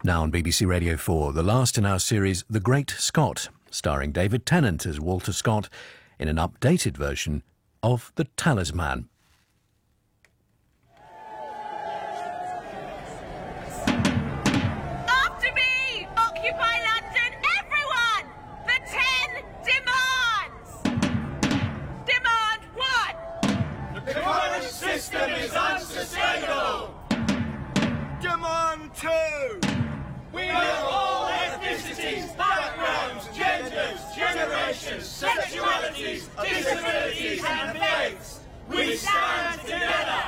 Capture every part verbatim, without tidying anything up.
Now on B B C Radio four, the last in our series, The Great Scott, starring David Tennant as Walter Scott in an updated version of The Talisman. After me! Occupy London, everyone! The ten demands! Demand one! The current system is unsustainable! Demand two! We are all ethnicities, backgrounds, genders, generations, sexualities, disabilities and faiths. We stand together.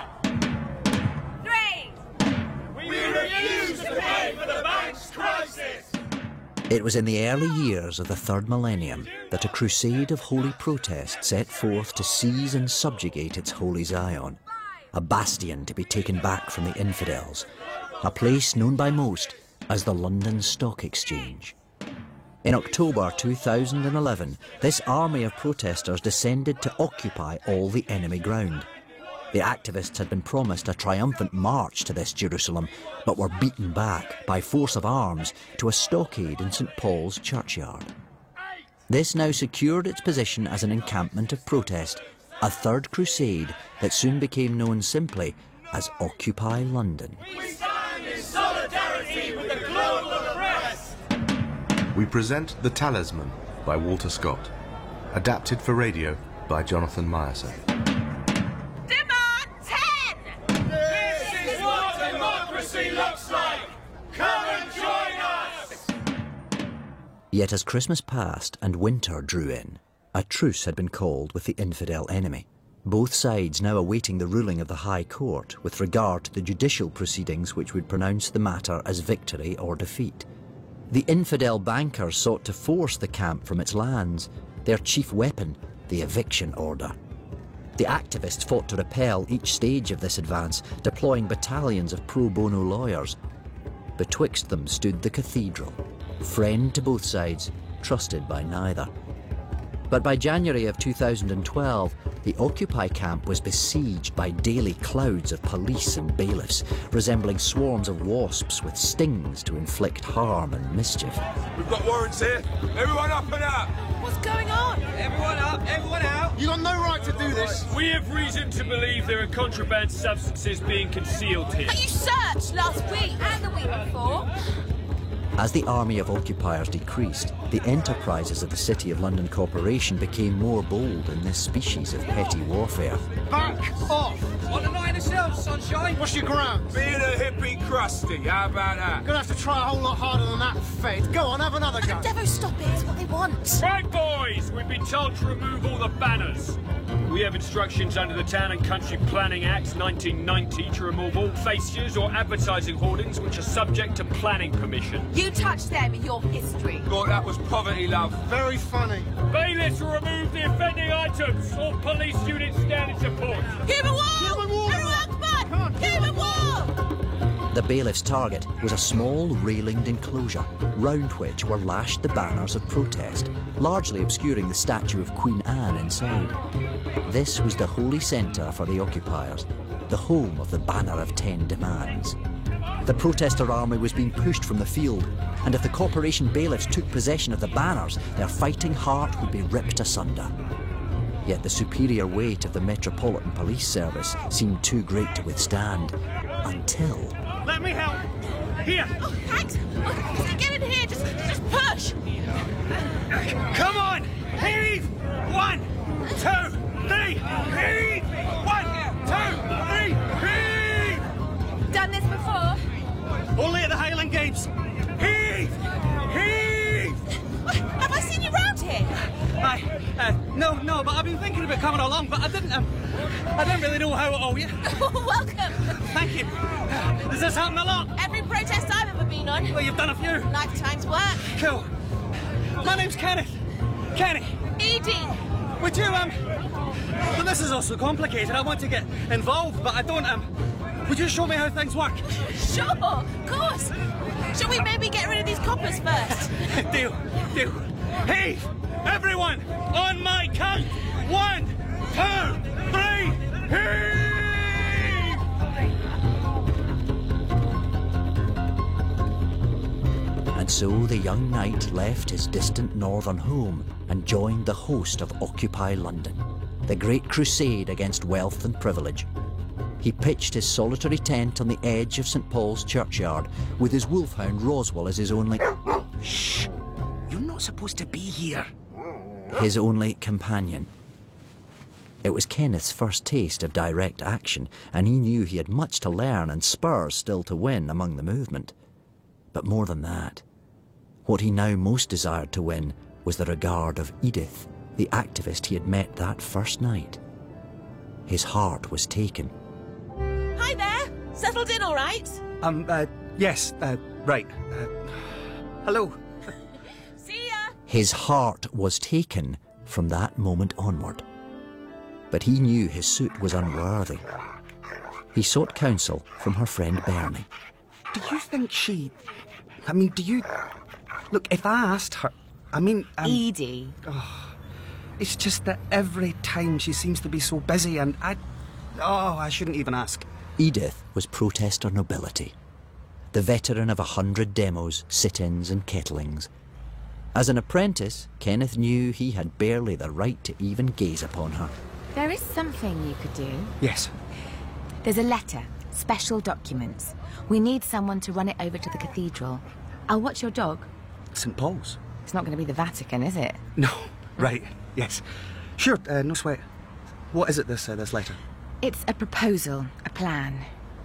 Three! We refuse to pay for the bank's crisis. It was in the early years of the third millennium that a crusade of holy protest set forth to seize and subjugate its holy Zion, a bastion to be taken back from the infidels, a place known by most as the London Stock Exchange. In October two thousand eleven, this army of protesters descended to occupy all the enemy ground. The activists had been promised a triumphant march to this Jerusalem, but were beaten back by force of arms to a stockade in St Paul's churchyard. This now secured its position as an encampment of protest, a third crusade that soon became known simply as Occupy London. We stand in solidarity with the global oppressed. We present The Talisman by Walter Scott, adapted for radio by Jonathan Meyerson. Demand ten! This is what democracy looks like. Come and join us. Yet as Christmas passed and winter drew in, a truce had been called with the infidel enemy. Both sides now awaiting the ruling of the High Court with regard to the judicial proceedings which would pronounce the matter as victory or defeat. The infidel bankers sought to force the camp from its lands, their chief weapon, the eviction order. The activists fought to repel each stage of this advance, deploying battalions of pro bono lawyers. Betwixt them stood the cathedral, friend to both sides, trusted by neither. But by January of two thousand twelve, the Occupy camp was besieged by daily clouds of police and bailiffs, resembling swarms of wasps with stings to inflict harm and mischief. We've got warrants here. Everyone up and out. What's going on? Everyone up, everyone out. You got no right to do this. We have reason to believe there are contraband substances being concealed here. But you searched last week and the week before. As the army of occupiers decreased, the enterprises of the City of London Corporation became more bold in this species of petty warfare. Back off! On the night itself, sunshine. What's your ground? Being a hippie crusty, how about that? Gonna have to try a whole lot harder than that, Fed. Go on, have another go. Devo, stop it. It's what they want. Right, boys! We've been told to remove all the banners. We have instructions under the Town and Country Planning Act nineteen ninety to remove all fascias or advertising hoardings which are subject to planning permission. You touched them in your history. Thought that was poverty, love. Very funny. Bailiffs will remove the offending items. All police units stand in support. Human wall! Human wall! Come on! Human wall! The bailiff's target was a small railinged enclosure, round which were lashed the banners of protest, largely obscuring the statue of Queen Anne inside. This was the holy centre for the occupiers, the home of the Banner of Ten Demands. The protester army was being pushed from the field, and if the corporation bailiffs took possession of the banners, their fighting heart would be ripped asunder. Yet the superior weight of the Metropolitan Police Service seemed too great to withstand, until... Let me help. Here. Oh, thanks. Oh, get in here. Just, just push. Come on. Heave. One, two, three. Heave. One, two, three. Heave. Done this before? Only at the Highland Games. Heave. Heave. Have I seen you round here? Aye. Uh, no, no, but I've been thinking about coming along, but I didn't, um, I didn't really know how it all, yeah? Welcome. Thank you. Does this happen a lot? Every protest I've ever been on. Well, you've done a few. Lifetime's work. Cool. My name's Kenneth. Kenny. Edie. Would you, um... Well, this is also complicated. I want to get involved, but I don't, um... Would you show me how things work? Sure, of course. Shall we maybe get rid of these coppers first? Deal, deal. Hey, everyone, on my count. One, two, three, heave! And so the young knight left his distant northern home and joined the host of Occupy London, the great crusade against wealth and privilege. He pitched his solitary tent on the edge of St Paul's churchyard with his wolfhound Roswell as his only... Shh! You're not supposed to be here. His only companion. It was Kenneth's first taste of direct action, and he knew he had much to learn and spurs still to win among the movement. But more than that, what he now most desired to win was the regard of Edith, the activist he had met that first night. His heart was taken. Hi there! Settled in all right? Um, uh, yes, uh, right. Uh, hello. See ya! His heart was taken from that moment onward. But he knew his suit was unworthy. He sought counsel from her friend Bernie. Do you think she... I mean, do you... Look, if I asked her... I mean... Um, Edie. Oh, it's just that every time she seems to be so busy and I... Oh, I shouldn't even ask. Edith was protester nobility. The veteran of a hundred demos, sit-ins and kettlings. As an apprentice, Kenneth knew he had barely the right to even gaze upon her. There is something you could do. Yes. There's a letter. Special documents. We need someone to run it over to the cathedral. I'll watch your dog. St Paul's? It's not going to be the Vatican, is it? No. Right. Yes. Sure, uh, no sweat. What is it, this, uh, this letter? It's a proposal, a plan.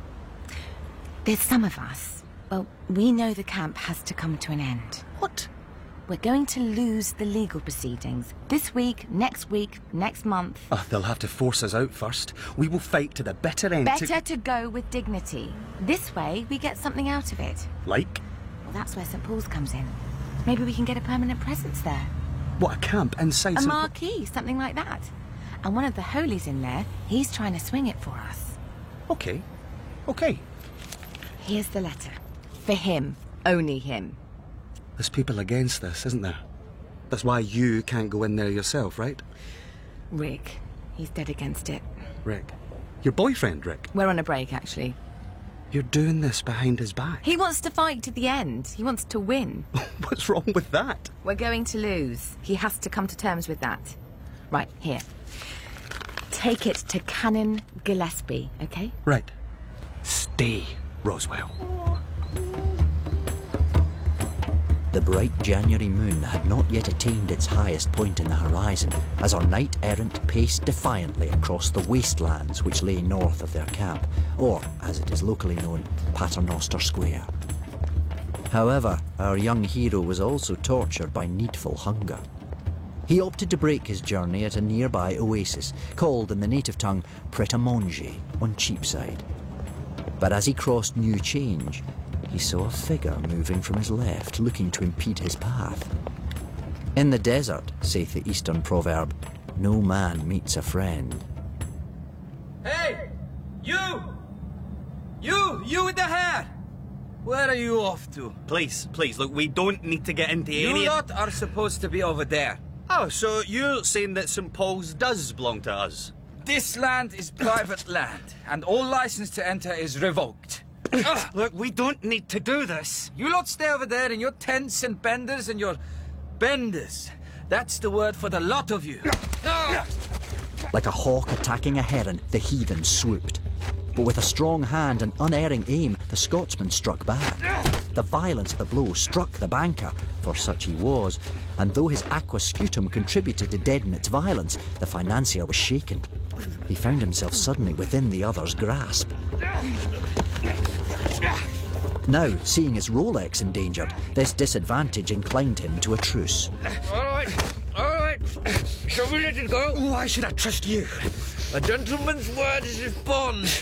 There's some of us. Well, we know the camp has to come to an end. What? We're going to lose the legal proceedings. This week, next week, next month. Oh, they'll have to force us out first. We will fight to the bitter end. Better to... to go with dignity. This way, we get something out of it. Like? Well, that's where St Paul's comes in. Maybe we can get a permanent presence there. What, a camp inside A St marquee, something like that. And one of the holies in there, he's trying to swing it for us. Okay. Okay. Here's the letter. For him. Only him. There's people against this, isn't there? That's why you can't go in there yourself, right? Rick. He's dead against it. Rick? Your boyfriend, Rick? We're on a break, actually. You're doing this behind his back. He wants to fight to the end. He wants to win. What's wrong with that? We're going to lose. He has to come to terms with that. Right, here. Take it to Canon Gillespie, okay? Right. Stay, Roswell. The bright January moon had not yet attained its highest point in the horizon as our knight-errant paced defiantly across the wastelands which lay north of their camp, or, as it is locally known, Paternoster Square. However, our young hero was also tortured by needful hunger. He opted to break his journey at a nearby oasis, called in the native tongue Pret a Manger, on Cheapside. But as he crossed New Change, he saw a figure moving from his left, looking to impede his path. In the desert, saith the Eastern proverb, no man meets a friend. Hey! You! You! You with the hair! Where are you off to? Please, please, look, we don't need to get into You any... lot are supposed to be over there. Oh, so you're saying that St Paul's does belong to us? This land is private land, and all license to enter is revoked. Ugh, look, we don't need to do this. You lot stay over there in your tents and benders and your benders. That's the word for the lot of you. Like a hawk attacking a heron, the heathen swooped. But with a strong hand and unerring aim, the Scotsman struck back. The violence of the blow struck the banker, for such he was, and though his aqua sputum contributed to deaden its violence, the financier was shaken. He found himself suddenly within the other's grasp. Now, seeing his Rolex endangered, this disadvantage inclined him to a truce. All right, all right. Shall we let it go? Why should I trust you? A gentleman's word is his bond.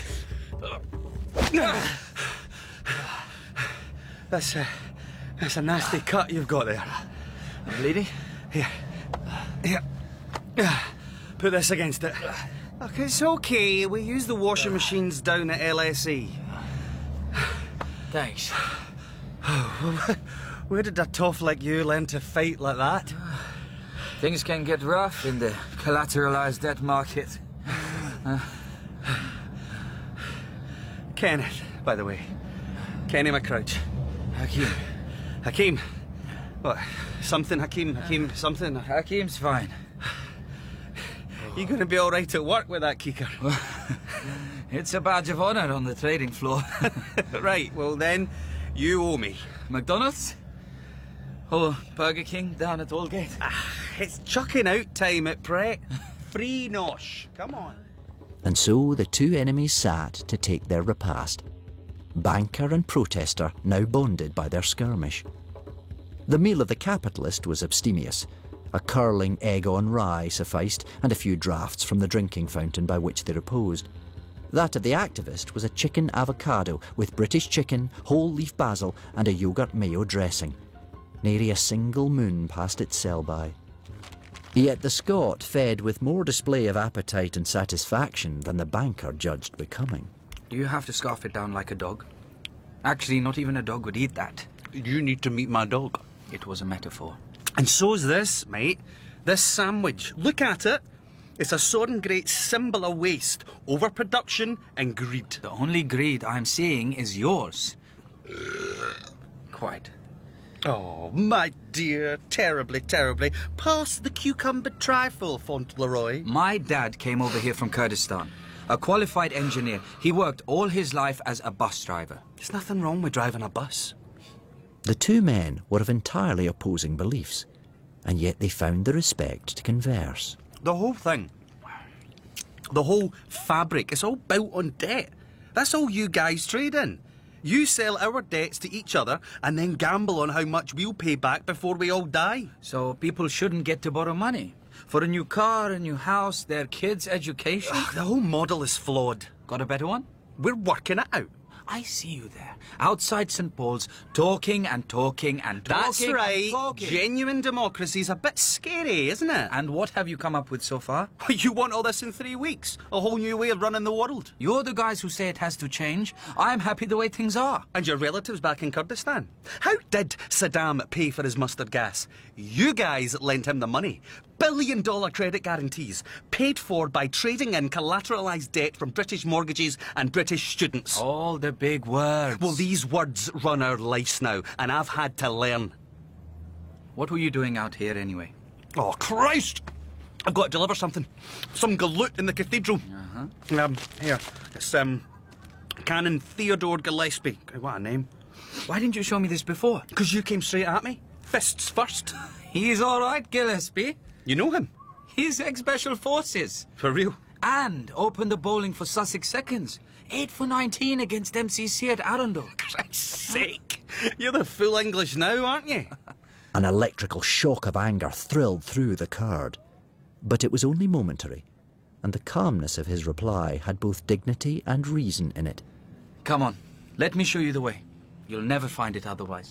That's a, that's a nasty cut you've got there. Bleeding? Here. Here. Put this against it. Look, it's okay. We use the washing machines down at L S E. Thanks. Where did a toff like you learn to fight like that? Things can get rough in the collateralized debt market. Uh. Kenneth, by the way. Kenny McCrouch. Hakim. Hakim. What? Something, Hakim? Hakim, something? Hakim's fine. You going to be all right at work with that kicker? It's a badge of honour on the trading floor. Right, well then, you owe me. McDonald's? Oh, Burger King down at Aldgate? Ah, it's chucking out time at Pret. Free nosh. Come on. And so the two enemies sat to take their repast. Banker and protester now bonded by their skirmish. The meal of the capitalist was abstemious. A curling egg on rye sufficed, and a few draughts from the drinking fountain by which they reposed. That of the activist was a chicken avocado with British chicken, whole leaf basil, and a yoghurt mayo dressing. Nary a single moon passed its sell-by. Yet the Scot fed with more display of appetite and satisfaction than the banker judged becoming. Do you have to scarf it down like a dog? Actually, not even a dog would eat that. You need to meet my dog. It was a metaphor. And so's this, mate. This sandwich. Look at it. It's a soaring great symbol of waste, overproduction and greed. The only greed I'm seeing is yours. Quite. Oh, my dear, terribly, terribly. Pass the cucumber trifle, Fauntleroy. My dad came over here from Kurdistan. A qualified engineer. He worked all his life as a bus driver. There's nothing wrong with driving a bus. The two men were of entirely opposing beliefs, and yet they found the respect to converse. The whole thing, the whole fabric, it's all built on debt. That's all you guys trade in. You sell our debts to each other and then gamble on how much we'll pay back before we all die. So people shouldn't get to borrow money? For a new car, a new house, their kids' education? Ugh, the whole model is flawed. Got a better one? We're working it out. I see you there, outside Saint Paul's, talking and talking and talking. That's right. And talking. Genuine democracy's a bit scary, isn't it? And what have you come up with so far? You want all this in three weeks? A whole new way of running the world? You're the guys who say it has to change. I'm happy the way things are. And your relatives back in Kurdistan? How did Saddam pay for his mustard gas? You guys lent him the money. Billion dollar credit guarantees, paid for by trading in collateralised debt from British mortgages and British students. All the big words. Well, these words run our lives now, and I've had to learn. What were you doing out here anyway? Oh, Christ! I've got to deliver something. Some galoot in the cathedral. Uh-huh. Um, here. It's, um, Canon Theodore Gillespie. What a name. Why didn't you show me this before? Because you came straight at me. Fists first. He's all right, Gillespie. You know him? He's ex-Special Forces. For real? And opened the bowling for Sussex Seconds. eight for nineteen against M C C at Arundel. Christ's sake. You're the full English now, aren't you? An electrical shock of anger thrilled through the Kurd. But it was only momentary, and the calmness of his reply had both dignity and reason in it. Come on, let me show you the way. You'll never find it otherwise.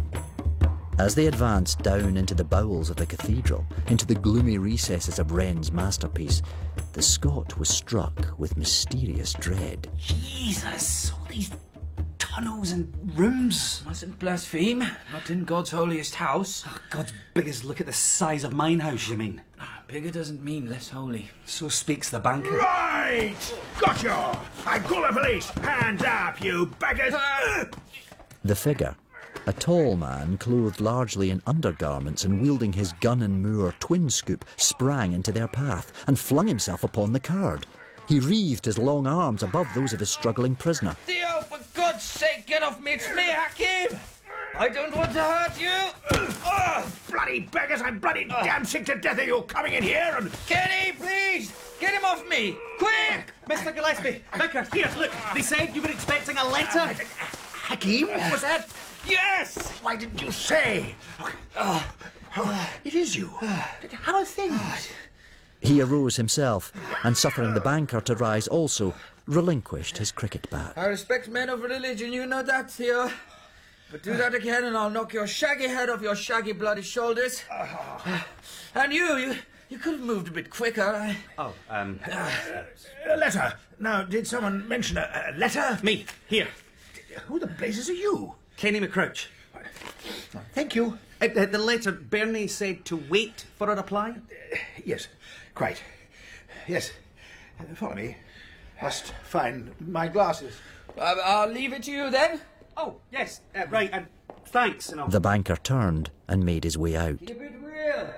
As they advanced down into the bowels of the cathedral, into the gloomy recesses of Wren's masterpiece, the Scot was struck with mysterious dread. Jesus, all these tunnels and rooms. Mustn't blaspheme. Not in God's holiest house. Oh, God's big as look at the size of mine house, you mean? Bigger doesn't mean less holy. So speaks the banker. Right! Got you! I call the police! Hands up, you beggars! The figure, a tall man clothed largely in undergarments and wielding his gun and moor twin scoop, sprang into their path and flung himself upon the Kurd. He wreathed his long arms above those of his struggling prisoner. Theo, for God's sake, get off me! It's me, Hakim! I don't want to hurt you! Oh, bloody beggars! I'm bloody damn sick to death of you coming in here and... Kenny, please! Get him off me! Quick! Mister Gillespie, Vicar, here, look. They said you were expecting a letter. Hakim, was that? Yes! Why didn't you say? Oh, oh, it is you. How are things? He arose himself, and suffering the banker to rise also, relinquished his cricket bat. I respect men of religion, you know that, Theo. But do that again and I'll knock your shaggy head off your shaggy bloody shoulders. And you, you, you could have moved a bit quicker. I... Oh, um... Uh, a letter. Now, did someone mention a, a letter? Me, here. Who the blazes are you? Kenny McCrouch. Thank you. Uh, the, the letter, Bernie said to wait for a reply? Uh, yes, quite. Yes. Uh, follow me. Must find my glasses. Uh, I'll leave it to you then. Oh, yes, uh, right, and thanks. And I'll... The banker turned and made his way out. Keep it real.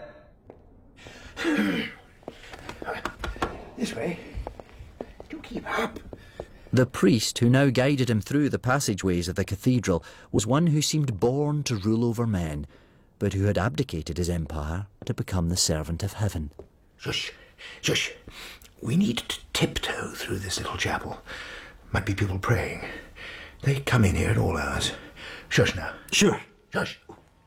This way. Do keep up. The priest who now guided him through the passageways of the cathedral was one who seemed born to rule over men, but who had abdicated his empire to become the servant of heaven. Shush, shush. We need to tiptoe through this little chapel. Might be people praying. They come in here at all hours. Shush now. Sure. Shush.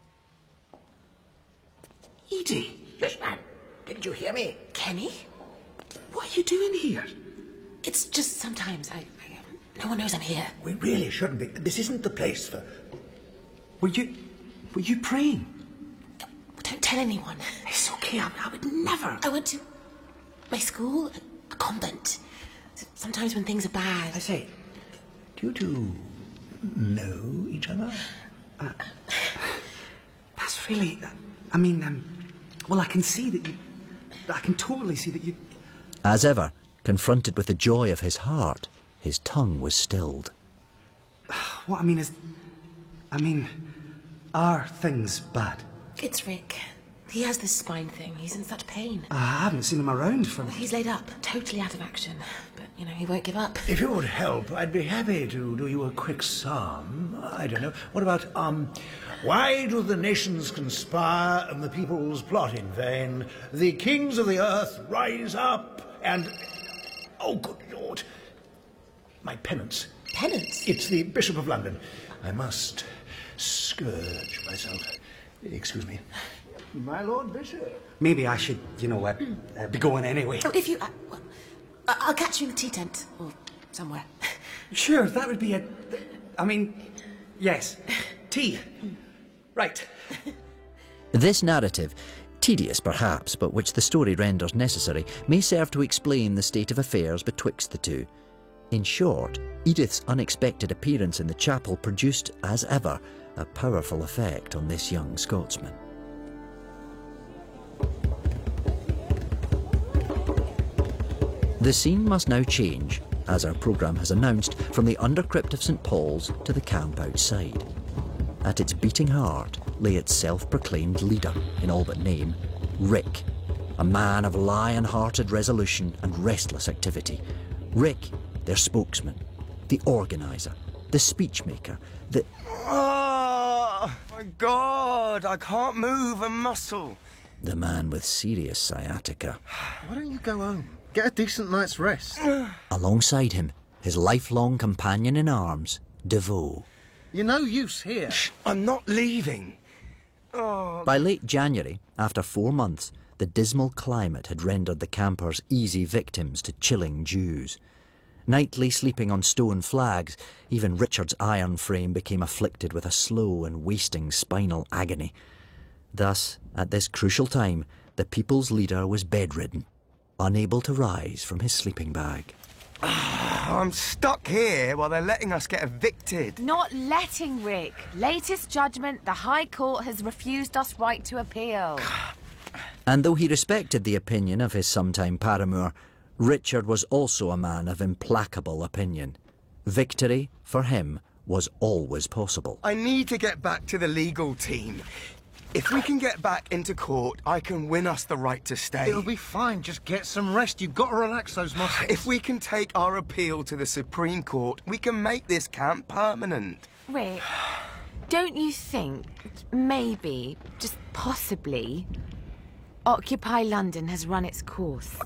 Edie. Shush, man. Didn't you hear me? Kenny? What are you doing here? It's just sometimes I, I... No one knows I'm here. We really shouldn't be. This isn't the place for... Were you... Were you praying? Don't tell anyone. It's okay. I, I would never. I went to my school, a convent. Sometimes when things are bad... I say, do you two know each other? Uh, that's really... I mean, um... Well, I can see that you... I can totally see that you... As ever, confronted with the joy of his heart, his tongue was stilled. What I mean is... I mean... Are things bad? It's Rick. He has this spine thing. He's in such pain. I haven't seen him around for... He's laid up, totally out of action. But, you know, he won't give up. If you would help, I'd be happy to do you a quick psalm. I don't know. What about, um... Why do the nations conspire and the peoples plot in vain? The kings of the earth rise up and... Oh, good Lord. My penance. Penance? It's the Bishop of London. I must scourge myself. Excuse me. My Lord Bishop. Maybe I should, you know, uh, uh, be going anyway. Oh, if you... Uh, well, I'll catch you in the tea tent. Or somewhere. Sure, that would be a... I mean, yes. Tea. Right. This narrative, tedious perhaps, but which the story renders necessary, may serve to explain the state of affairs betwixt the two. In short, Edith's unexpected appearance in the chapel produced, as ever, a powerful effect on this young Scotsman. The scene must now change, as our programme has announced, from the undercrypt of St Paul's to the camp outside. At its beating heart lay its self-proclaimed leader, in all but name, Rick, a man of lion-hearted resolution and restless activity. Rick, their spokesman, the organiser, the speechmaker, the... Oh, my God, I can't move a muscle. The man with serious sciatica. Why don't you go home? Get a decent night's rest. Alongside him, his lifelong companion in arms, DeVoe. You're no use here. Shh, I'm not leaving. Oh. By late January, after four months, the dismal climate had rendered the campers easy victims to chilling dews. Nightly sleeping on stone flags, even Richard's iron frame became afflicted with a slow and wasting spinal agony. Thus, at this crucial time, the people's leader was bedridden, unable to rise from his sleeping bag. I'm stuck here while they're letting us get evicted. Not letting, Rick. Latest judgment, the High Court has refused us right to appeal. And though he respected the opinion of his sometime paramour, Richard was also a man of implacable opinion. Victory, for him, was always possible. I need to get back to the legal team. If we can get back into court, I can win us the right to stay. It'll be fine. Just get some rest. You've got to relax those muscles. If we can take our appeal to the Supreme Court, we can make this camp permanent. Rick, don't you think, maybe, just possibly, Occupy London has run its course?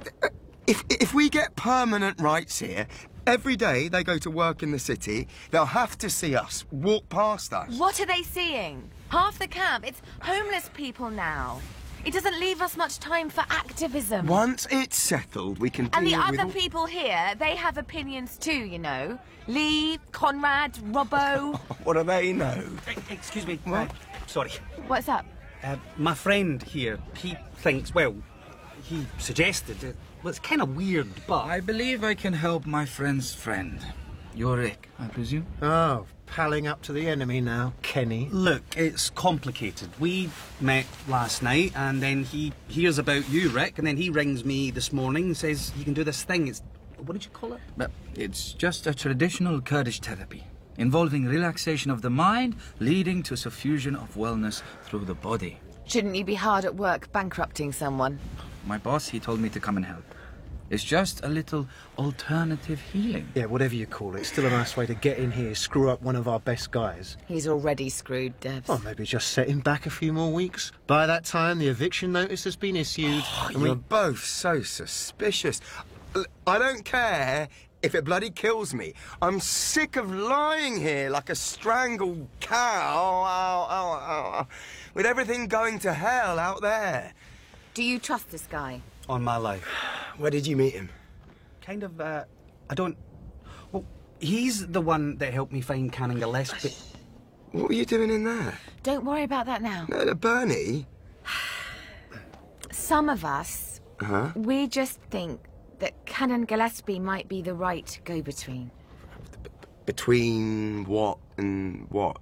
If, if we get permanent rights here, every day they go to work in the city, they'll have to see us, walk past us. What are they seeing? Half the camp, it's homeless people now. It doesn't leave us much time for activism. Once it's settled, we can deal And the with other all... people here, they have opinions too, you know. Lee, Conrad, Robbo. What do they know? Excuse me. What? Uh, sorry. What's up? Uh, my friend here, he thinks, well, he suggested, uh, well, it's kind of weird, but... I believe I can help my friend's friend. You're Rick, I presume? Oh, palling up to the enemy now, Kenny. Look, it's complicated. We met last night, and then he hears about you, Rick, and then he rings me this morning and says he can do this thing. It's... What did you call it? But it's just a traditional Kurdish therapy. involving relaxation of the mind, leading to suffusion of wellness through the body. Shouldn't you be hard at work bankrupting someone? My boss, he told me to come and help. It's just a little alternative healing. Yeah, whatever you call it. Still a nice way to get in here, screw up one of our best guys. He's already screwed, Devs. Well, maybe just set him back a few more weeks. By that time, the eviction notice has been issued. Oh, and you're we... both so suspicious. L- I don't care if it bloody kills me. I'm sick of lying here like a strangled cow, ow, ow, ow, with everything going to hell out there. Do you trust this guy? On my life. Where did you meet him? Kind of, uh, I don't... Well, he's the one that helped me find Canon Gillespie. What were you doing in there? Don't worry about that now. Uh, Bernie? Some of us, Uh-huh. we just think that Canon Gillespie might be the right go-between. Between what and what?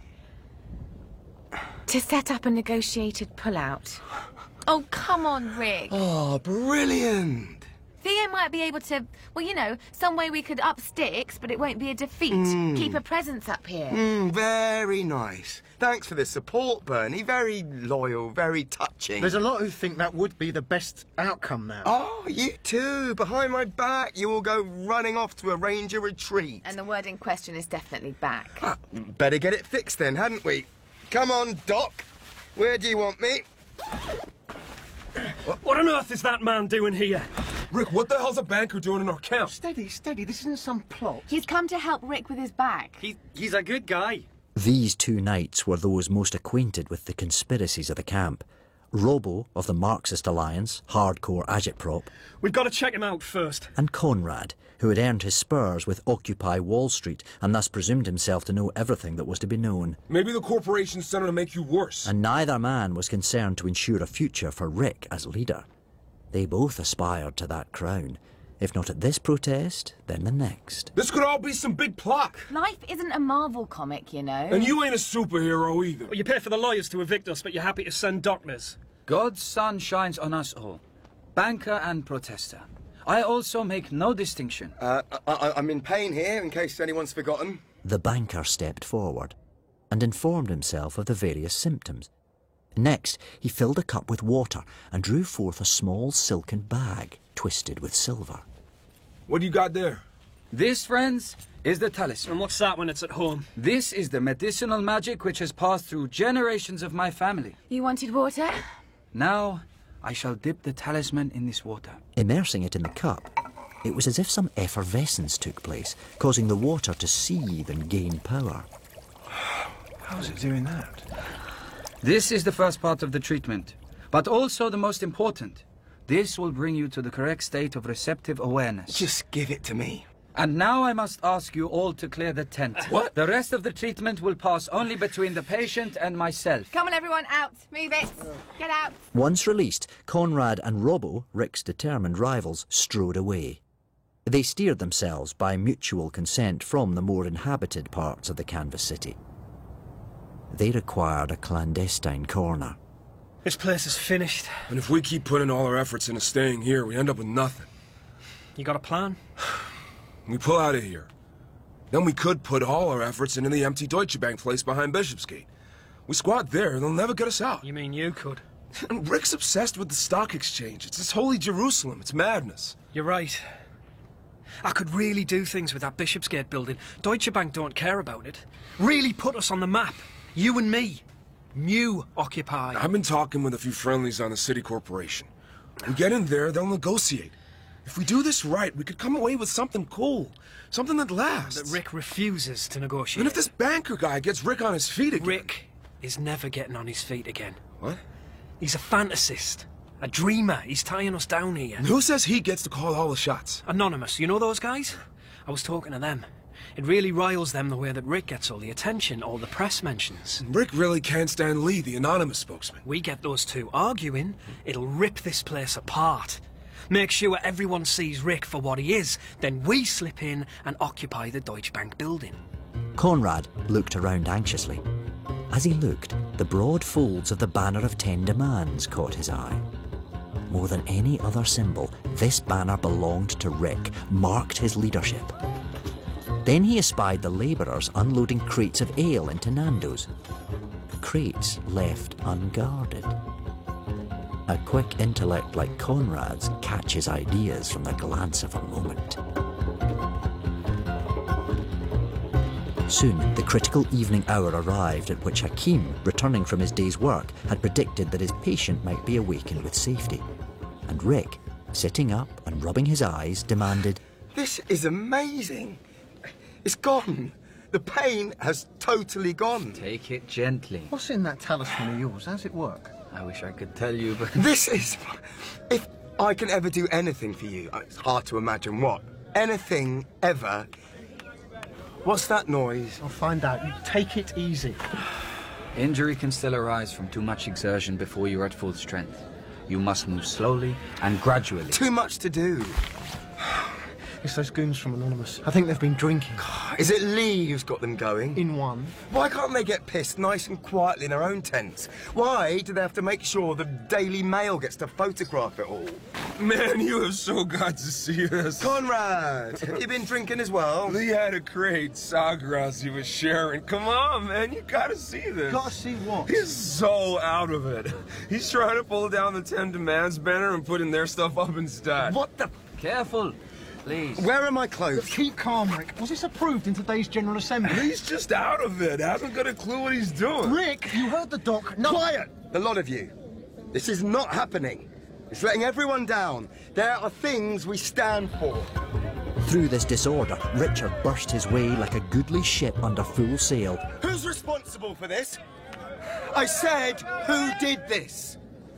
To set up a negotiated pullout. Oh, come on, Rick. Oh, brilliant. Theo might be able to, well, you know, some way we could up sticks, but it won't be a defeat. Mm. Keep a presence up here. Mm, very nice. Thanks for the support, Bernie. Very loyal, very touching. There's a lot who think that would be the best outcome now. Oh, you too. Behind my back, you will go running off to arrange a retreat. And the word in question is definitely back. Ah, better get it fixed then, hadn't we? Come on, Doc. Where do you want me? What on earth is that man doing here? Rick, what the hell's a banker doing in our camp? Steady, steady. This isn't some plot. He's come to help Rick with his back. He, he's a good guy. These two knights were those most acquainted with the conspiracies of the camp. Robo of the Marxist Alliance, hardcore agitprop. We've got to check him out first. And Conrad, who had earned his spurs with Occupy Wall Street and thus presumed himself to know everything that was to be known. Maybe the corporation's trying to make you worse. And neither man was concerned to ensure a future for Rick as leader. They both aspired to that crown. If not at this protest, then the next. This could all be some big plot. Life isn't a Marvel comic, you know. And you ain't a superhero either. Well, you pay for the lawyers to evict us, but you're happy to send doctors. God's sun shines on us all, banker and protester. I also make no distinction. Uh, I, I'm in pain here, in case anyone's forgotten. The banker stepped forward and informed himself of the various symptoms. Next, he filled a cup with water and drew forth a small silken bag twisted with silver. What do you got there? This, friends, is the talisman. And what's that when it's at home? This is the medicinal magic which has passed through generations of my family. You wanted water? Now, I shall dip the talisman in this water. Immersing it in the cup, it was as if some effervescence took place, causing the water to seethe and gain power. How's it doing that? This is the first part of the treatment, but also the most important. This will bring you to the correct state of receptive awareness. Just give it to me. And now I must ask you all to clear the tent. What? The rest of the treatment will pass only between the patient and myself. Come on, everyone, out. Move it. Get out. Once released, Conrad and Robo, Rick's determined rivals, strode away. They steered themselves by mutual consent from the more inhabited parts of the canvas city. They required a clandestine corner. This place is finished. And if we keep putting all our efforts into staying here, we end up with nothing. You got a plan? We pull out of here. Then we could put all our efforts into the empty Deutsche Bank place behind Bishopsgate. We squat there, they'll never get us out. You mean you could? And Rick's obsessed with the stock exchange. It's this holy Jerusalem. It's madness. You're right. I could really do things with that Bishopsgate building. Deutsche Bank don't care about it. Really put us on the map. You and me. New Occupy. I've been talking with a few friendlies on the city corporation. We get in there, they'll negotiate. If we do this right, we could come away with something cool. Something that lasts. That Rick refuses to negotiate. And if this banker guy gets Rick on his feet again... Rick is never getting on his feet again. What? He's a fantasist. A dreamer. He's tying us down here. And who says he gets to call all the shots? Anonymous. You know those guys? I was talking to them. It really riles them the way that Rick gets all the attention, all the press mentions. Rick really can't stand Lee, the anonymous spokesman. We get those two arguing, it'll rip this place apart. Make sure everyone sees Rick for what he is, then we slip in and occupy the Deutsche Bank building. Conrad looked around anxiously. As he looked, the broad folds of the Banner of Ten Demands caught his eye. More than any other symbol, this banner belonged to Rick, marked his leadership. Then he espied the labourers unloading crates of ale into Nando's. Crates left unguarded. A quick intellect like Conrad's catches ideas from the glance of a moment. Soon, the critical evening hour arrived at which Hakim, returning from his day's work, had predicted that his patient might be awakened with safety. And Rick, sitting up and rubbing his eyes, demanded, "This is amazing. It's gone. The pain has totally gone." Take it gently. What's in that talisman of yours? How's it work? I wish I could tell you, but... This is... If I can ever do anything for you, it's hard to imagine what. Anything, ever. What's that noise? I'll find out. You take it easy. Injury can still arise from too much exertion before you're at full strength. You must move slowly and gradually. Too much to do. It's those goons from Anonymous. I think they've been drinking. Is it Lee who's got them going? In one. Why can't they get pissed nice and quietly in their own tents? Why do they have to make sure the Daily Mail gets to photograph it all? Man, you have so got to see this. Conrad, have you been drinking as well? Lee had a crate, sawgrass he was sharing. Come on, man, you gotta see this. Gotta see what? He's so out of it. He's trying to pull down the Ten Demands banner and putting their stuff up instead. What the... Careful. Please. Where are my clothes? Keep calm, Rick. Was this approved in today's General Assembly? He's just out of it. Hasn't got a clue what he's doing. Rick, you heard the doc. No. Quiet! A lot of you. This is not happening. It's letting everyone down. There are things we stand for. Through this disorder, Richard burst his way like a goodly ship under full sail. Who's responsible for this? I said, who did this?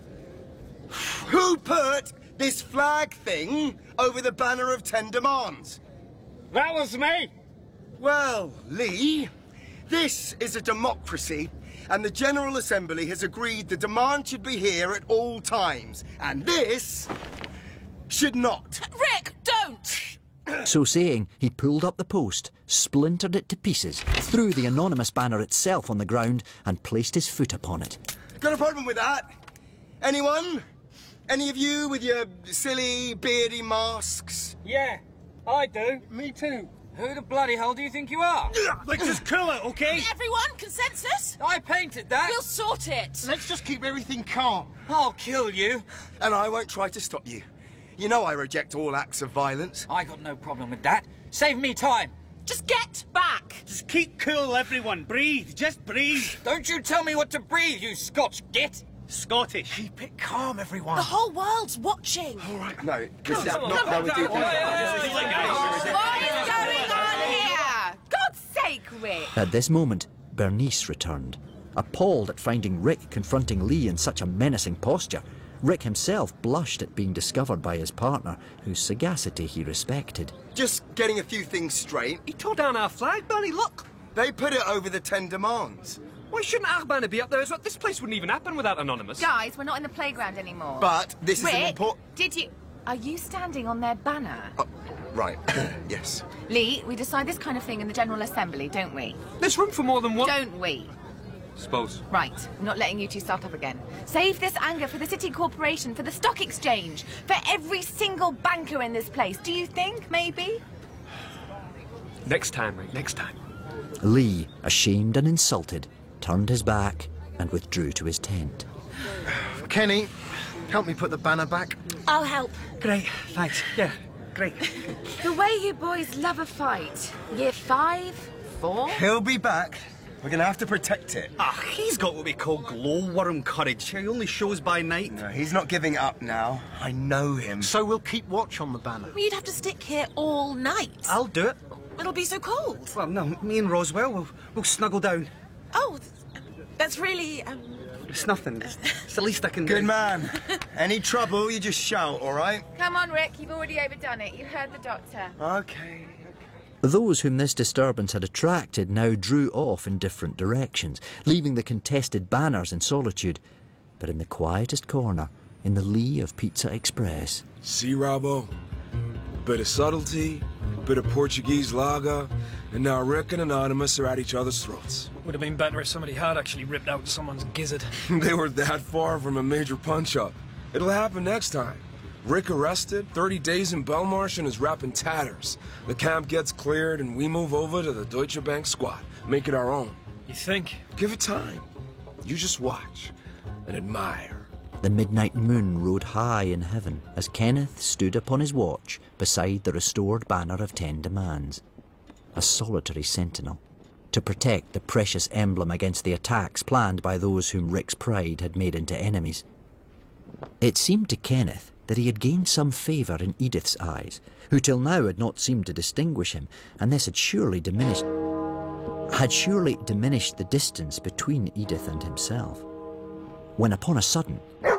Who put this flag thing over the banner of Ten Demands? That was me. Well, Lee, this is a democracy, and the General Assembly has agreed the demand should be here at all times, and this should not. Rick, don't! So saying, he pulled up the post, splintered it to pieces, threw the Anonymous banner itself on the ground, and placed his foot upon it. Got a problem with that? Anyone? Any of you with your silly, beardy masks? Yeah, I do. Me too. Who the bloody hell do you think you are? Let's just kill it, okay? Everyone, consensus? I painted that. We'll sort it. Let's just keep everything calm. I'll kill you. And I won't try to stop you. You know I reject all acts of violence. I got no problem with that. Save me time. Just get back. Just keep cool, everyone. Breathe. Just breathe. Don't you tell me what to breathe, you Scotch git. Scottish. Keep it calm, everyone. The whole world's watching. All right. No, this is not how we do things. What is going on here? God's sake, Rick! At this moment, Bernice returned. Appalled at finding Rick confronting Lee in such a menacing posture, Rick himself blushed at being discovered by his partner, whose sagacity he respected. Just getting a few things straight. He tore down our flag, Bernie, look! They put it over the Ten Demands. Why shouldn't our banner be up there as well? This place wouldn't even happen without Anonymous. Guys, we're not in the playground anymore. But this Rick, is an important... did you... Are you standing on their banner? Oh, right. Yes. Lee, we decide this kind of thing in the General Assembly, don't we? There's room for more than one... Don't we? Suppose. Right. I'm not letting you two start up again. Save this anger for the City Corporation, for the Stock Exchange, for every single banker in this place. Do you think, maybe? Next time, Rick, next time. Lee, ashamed and insulted, turned his back and withdrew to his tent. Kenny, help me put the banner back. I'll help. Great, thanks. Yeah, great. The way you boys love a fight. Year five? Four? He'll be back. We're gonna have to protect it. Ah, he's got what we call glowworm courage. He only shows by night. No, he's not giving up now. I know him. So we'll keep watch on the banner. Well, you'd have to stick here all night. I'll do it. It'll be so cold. Well, no, me and Roswell, we'll, we'll snuggle down. Oh, that's really... Um... It's nothing. It's, it's the least I can do. Good man. Any trouble, you just shout, all right? Come on, Rick. You've already overdone it. You heard the doctor. Okay. Those whom this disturbance had attracted now drew off in different directions, leaving the contested banners in solitude. But in the quietest corner, in the lee of Pizza Express... See, Robbo? Bit of subtlety, bit of Portuguese lager, and now Rick and Anonymous are at each other's throats. Would have been better if somebody had actually ripped out someone's gizzard. They were that far from a major punch-up. It'll happen next time. Rick arrested, thirty days in Belmarsh and is rapping tatters. The camp gets cleared and we move over to the Deutsche Bank squad. Make it our own. You think? Give it time. You just watch and admire. The midnight moon rode high in heaven as Kenneth stood upon his watch beside the restored banner of Ten Demands, a solitary sentinel, to protect the precious emblem against the attacks planned by those whom Rick's pride had made into enemies. It seemed to Kenneth that he had gained some favour in Edith's eyes, who till now had not seemed to distinguish him, and this had surely diminished had surely diminished the distance between Edith and himself. When upon a sudden,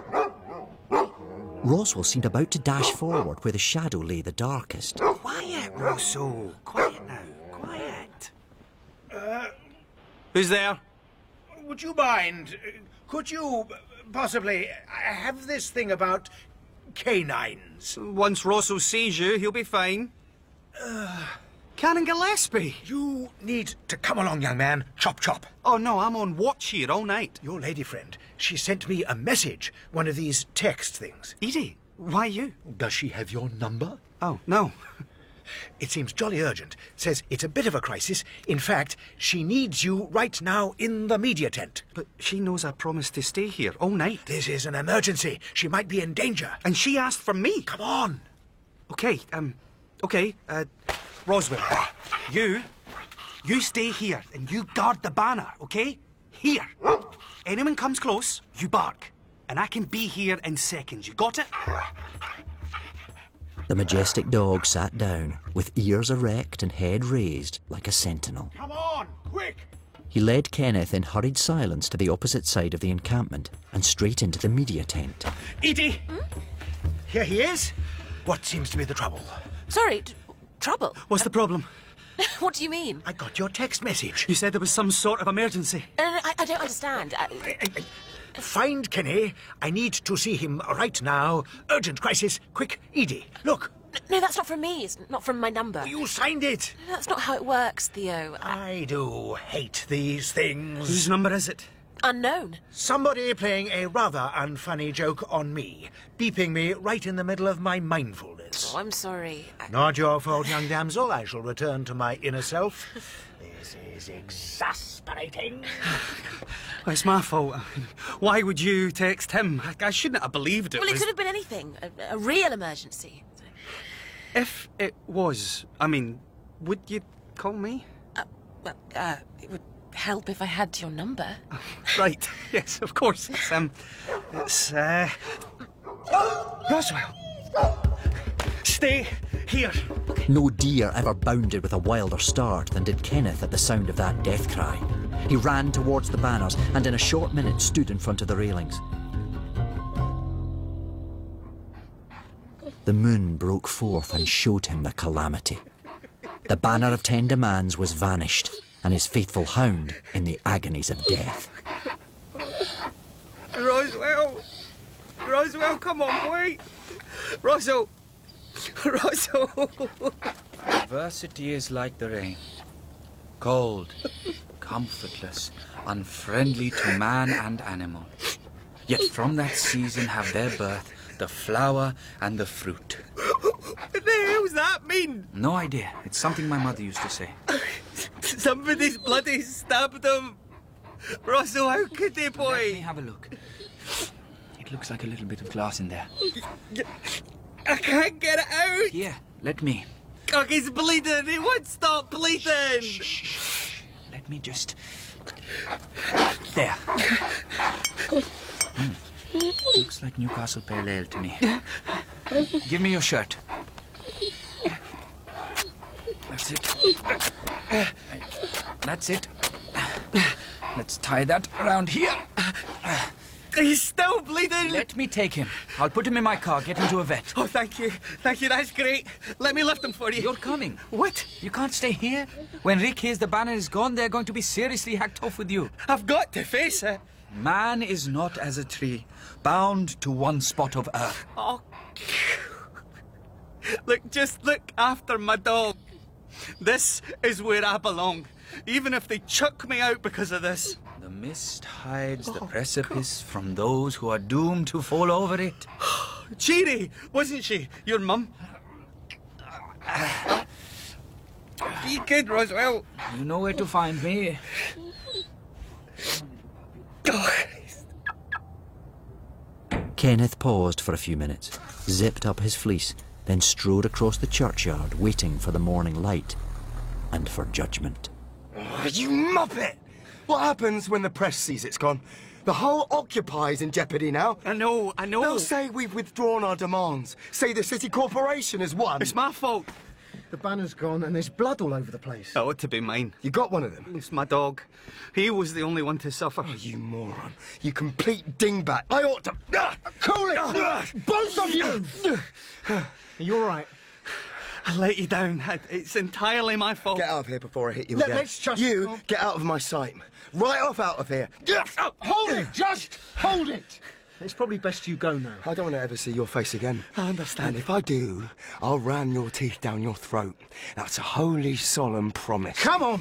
Roswell seemed about to dash forward where the shadow lay the darkest. Quiet, Rosso. Quiet now. Quiet. Uh, Who's there? Would you mind? Could you possibly have this thing about canines? Once Rosso sees you, he'll be fine. Uh, Canon Gillespie! You need to come along, young man. Chop, chop. Oh, no, I'm on watch here all night. Your lady friend, she sent me a message, one of these text things. Edie, why you? Does she have your number? Oh, no. It seems jolly urgent. Says it's a bit of a crisis. In fact, she needs you right now in the media tent. But she knows I promised to stay here all night. This is an emergency. She might be in danger. And she asked for me. Come on. Okay, um, okay, uh, Roswell, you, you stay here and you guard the banner, okay? Here. Anyone comes close, you bark. And I can be here in seconds. You got it? The majestic dog sat down, with ears erect and head raised, like a sentinel. Come on, quick! He led Kenneth in hurried silence to the opposite side of the encampment and straight into the media tent. Edie! Hmm? Here he is. What seems to be the trouble? Sorry, t- trouble? What's the problem? What do you mean? I got your text message. You said there was some sort of emergency. No, no, no I, I don't understand. I... I, I, Find Kenny. I need to see him right now. Urgent crisis. Quick, Edie, look. No, that's not from me. It's not from my number. You signed it. That's not how it works, Theo. I, I do hate these things. Whose number is it? Unknown. Somebody playing a rather unfunny joke on me, beeping me right in the middle of my mindfulness. Oh, I'm sorry. I... Not your fault, young damsel. I shall return to my inner self. This is exasperating. Well, it's my fault. Why would you text him? I, I shouldn't have believed it Well, was... it could have been anything. A, a real emergency. If it was, I mean, would you call me? Uh, well, uh, it would help if I had your number. Oh, right. Yes, of course. It's, um, it's, uh... Roswell! Stay here. No deer ever bounded with a wilder start than did Kenneth at the sound of that death cry. He ran towards the banners and in a short minute stood in front of the railings. The moon broke forth and showed him the calamity. The banner of Ten Demands was vanished, and his faithful hound in the agonies of death. Roswell! Roswell, come on, wait! Roswell! Roswell! Adversity is like the rain. Cold, comfortless, unfriendly to man and animal. Yet from that season have their birth the flower and the fruit. What the hell's that mean? No idea. It's something my mother used to say. Somebody's bloody stabbed him. Russell, how could they, boy? Let me have a look. It looks like a little bit of glass in there. I can't get it out. Here, let me. Oh, he's bleeding. He won't stop bleeding. Shh, shh, shh. Let me just... There. Mm. Looks like Newcastle Pale Ale to me. Give me your shirt. That's it. That's it. Let's tie that around here. He's still bleeding. Let me take him. I'll put him in my car, get him to a vet. Oh, thank you. Thank you, that's great. Let me lift him for you. You're coming. What? You can't stay here. When Rick hears the banner is gone, they're going to be seriously hacked off with you. I've got to face it. Man is not as a tree, bound to one spot of earth. Oh. Look, just look after my dog. This is where I belong, even if they chuck me out because of this. The mist hides oh, the precipice God. from those who are doomed to fall over it. cheery, wasn't she, your mum? Be good, Roswell. You know where to find me. Kenneth paused for a few minutes, zipped up his fleece, then strode across the churchyard, waiting for the morning light and for judgment. Oh, you muppet! What happens when the press sees it's gone? The whole Occupy's in jeopardy now. I know, I know. They'll say we've withdrawn our demands. Say the city corporation has won. It's my fault. The banner's gone and there's blood all over the place. It ought to be mine. You got one of them? It's my dog. He was the only one to suffer. Oh, you moron. You complete dingbat. I ought to... Ah, cool it! Ah, both of you! Are you all right? I let you down. It's entirely my fault. Get out of here before I hit you Let, again. let's just... You, get out of my sight. Right off out of here. Hold it! Just hold it! It's probably best you go now. I don't want to ever see your face again. I understand. And if I do, I'll ram your teeth down your throat. That's a holy, solemn promise. Come on!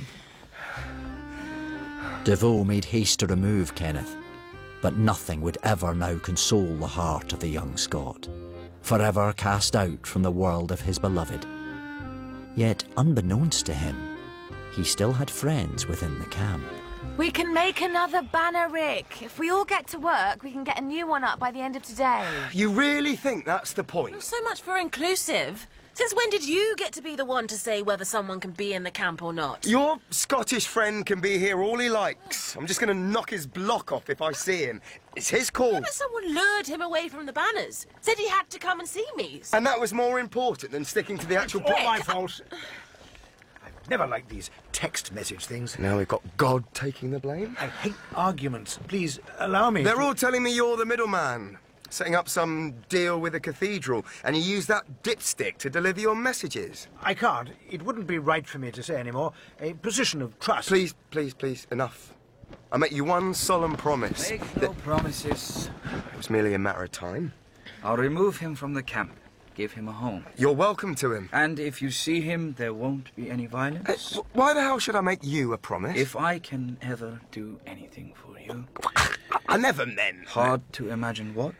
DeVoe made haste to remove Kenneth, but nothing would ever now console the heart of the young Scot, forever cast out from the world of his beloved. Yet, unbeknownst to him, he still had friends within the camp. We can make another banner, Rick. If we all get to work, we can get a new one up by the end of today. You really think that's the point? So much for inclusive. Since when did you get to be the one to say whether someone can be in the camp or not? Your Scottish friend can be here all he likes. I'm just going to knock his block off if I see him. It's his call. Yeah, but someone lured him away from the banners. Said he had to come and see me. And that was more important than sticking to the actual... It's all my fault. I've never liked these text message things. Now we've got God taking the blame. I hate arguments. Please, allow me. They're to... all telling me you're the middleman, setting up some deal with a cathedral, and you use that dipstick to deliver your messages. I can't. It wouldn't be right for me to say any more. A position of trust. Please, please, please, enough. I make you one solemn promise. Make no promises. It was merely a matter of time. I'll remove him from the camp. Give him a home. You're welcome to him. And if you see him, there won't be any violence. Hey, why the hell should I make you a promise? If I can ever do anything for you... I never meant... Hard to imagine what?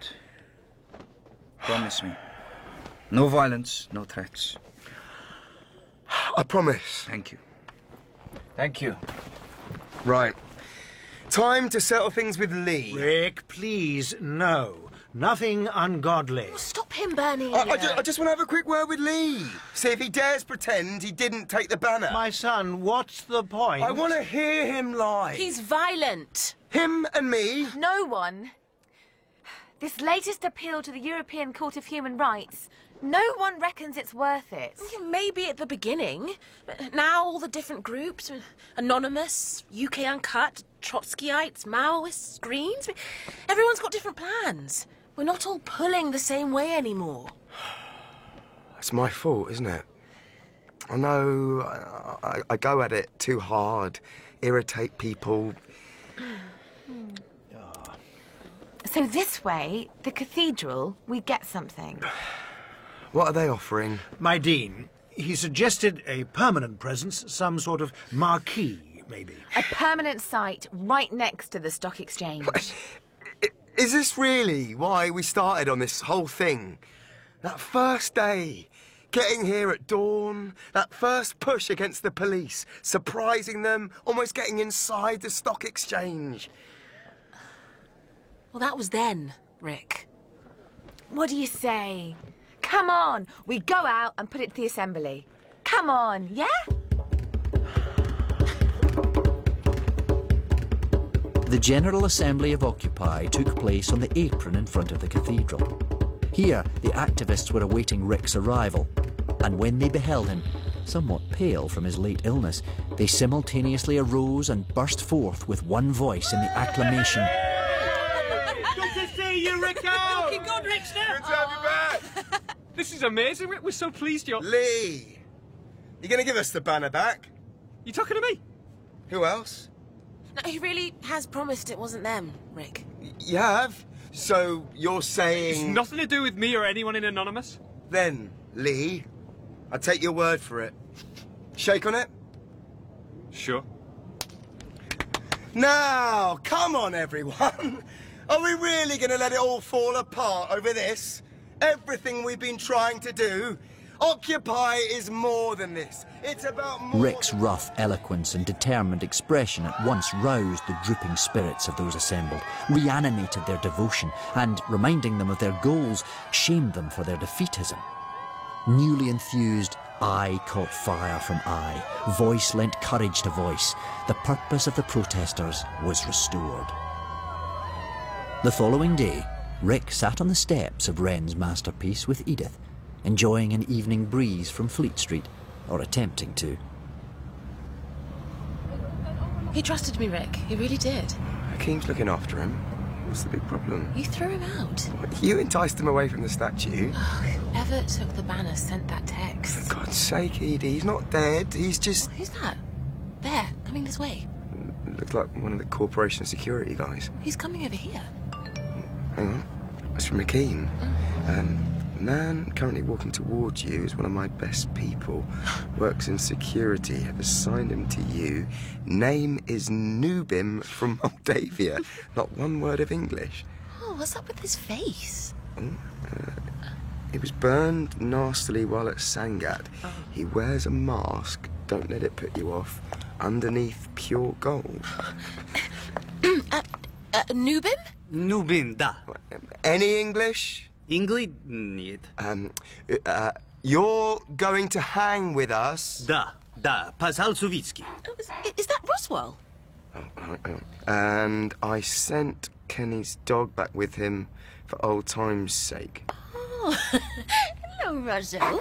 Promise me. No violence, no threats. I promise. Thank you. Thank you. Right. Time to settle things with Lee. Rick, please, no. Nothing ungodly. Oh, stop him, Bernie. I, I, just, I just want to have a quick word with Lee. See if he dares pretend he didn't take the banner. My son, what's the point? I want to hear him lie. He's violent. Him and me? No one. This latest appeal to the European Court of Human Rights, no one reckons it's worth it. Maybe at the beginning. But now all the different groups, Anonymous, U K Uncut, Trotskyites, Maoists, Greens, everyone's got different plans. We're not all pulling the same way anymore. It's my fault, isn't it? I know I, I, I go at it too hard, irritate people. So this way, the cathedral, we get something. What are they offering? My dean, he suggested a permanent presence, some sort of marquee, maybe. A permanent site right next to the stock exchange. Is this really why we started on this whole thing? That first day, getting here at dawn, that first push against the police, surprising them, almost getting inside the stock exchange. Well, that was then, Rick. What do you say? Come on, we go out and put it to the assembly. Come on, yeah? The General Assembly of Occupy took place on the apron in front of the cathedral. Here, the activists were awaiting Rick's arrival, and when they beheld him, somewhat pale from his late illness, they simultaneously arose and burst forth with one voice in the acclamation. Good to see you, Rico! Looking good, Rickster! Good to have you back! This is amazing, Rick. We're so pleased you're... Lee! You gonna give us the banner back? You talking to me? Who else? No, he really has promised it wasn't them, Rick. You have? So you're saying... It's nothing to do with me or anyone in Anonymous. Then, Lee, I take your word for it. Shake on it? Sure. Now, come on, everyone. Are we really going to let it all fall apart over this? everything we've been trying to do. Occupy is more than this. It's about more... Rick's rough eloquence and determined expression at once roused the drooping spirits of those assembled, reanimated their devotion, and, reminding them of their goals, shamed them for their defeatism. Newly enthused, eye caught fire from eye, voice lent courage to voice. The purpose of the protesters was restored. The following day, Rick sat on the steps of Wren's masterpiece with Edith, enjoying an evening breeze from Fleet Street, or attempting to. He trusted me, Rick. He really did. Hakeem's looking after him. What's the big problem? You threw him out. You enticed him away from the statue. Oh, whoever took the banner sent that text. For God's sake, Edie, he's not dead. He's just... Who's that? There, coming this way. Looks like one of the corporation security guys. He's coming over here. Hang on. That's from Hakeem. Mm. Um... Man currently walking towards you is one of my best people. Works in security. Have assigned him to you. Name is Nubim from Moldavia. Not one word of English. Oh, what's up with his face? Oh, uh, he was burned nastily while at Sangat. Oh. He wears a mask. Don't let it put you off. Underneath pure gold. uh, uh, Nubim? Nubim, da. Any English? English? Нет. Um, uh, you're going to hang with us? Da, da, Pasal Suvitsky. Oh, is, is that Roswell? Oh, oh, oh. And I sent Kenny's dog back with him for old time's sake. Oh, hello, Roswell.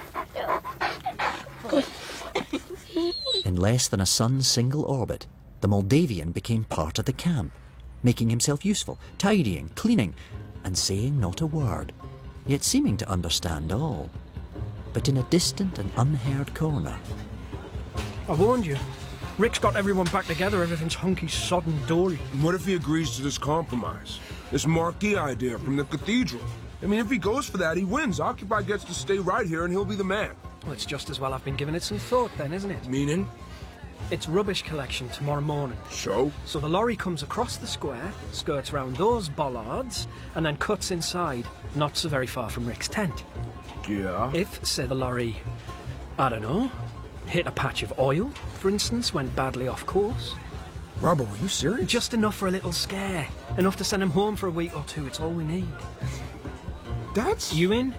In less than a sun's single orbit, the Moldavian became part of the camp, making himself useful, tidying, cleaning, and saying not a word, yet seeming to understand all. But in a distant and unheard corner... I warned you. Rick's got everyone back together, everything's hunky-sodden dory. What if he agrees to this compromise? This marquee idea from the cathedral? I mean, if he goes for that, he wins. Occupy gets to stay right here and he'll be the man. Well, it's just as well I've been giving it some thought then, isn't it? Meaning? It's rubbish collection tomorrow morning. So? So the lorry comes across the square, skirts round those bollards, and then cuts inside, not so very far from Rick's tent. Yeah? If, say, the lorry, I don't know, hit a patch of oil, for instance, went badly off course. Robert, were you serious? Just enough for a little scare. Enough to send him home for a week or two. It's all we need. That's... You in?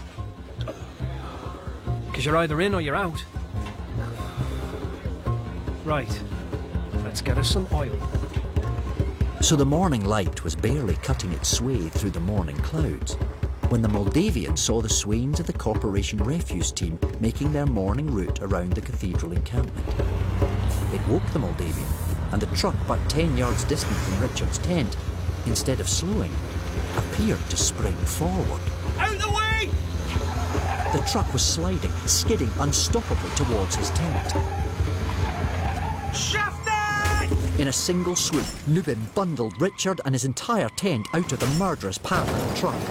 Because you're either in or you're out. Right. Let's get us some oil. So the morning light was barely cutting its swathe through the morning clouds when the Moldavian saw the swains of the Corporation refuse team making their morning route around the cathedral encampment. It woke the Moldavian, and the truck, but ten yards distant from Richard's tent, instead of slowing, appeared to spring forward. Out the way! The truck was sliding, skidding unstoppably towards his tent. Shafted! In a single swoop, Nubim bundled Richard and his entire tent out of the murderous path of the truck.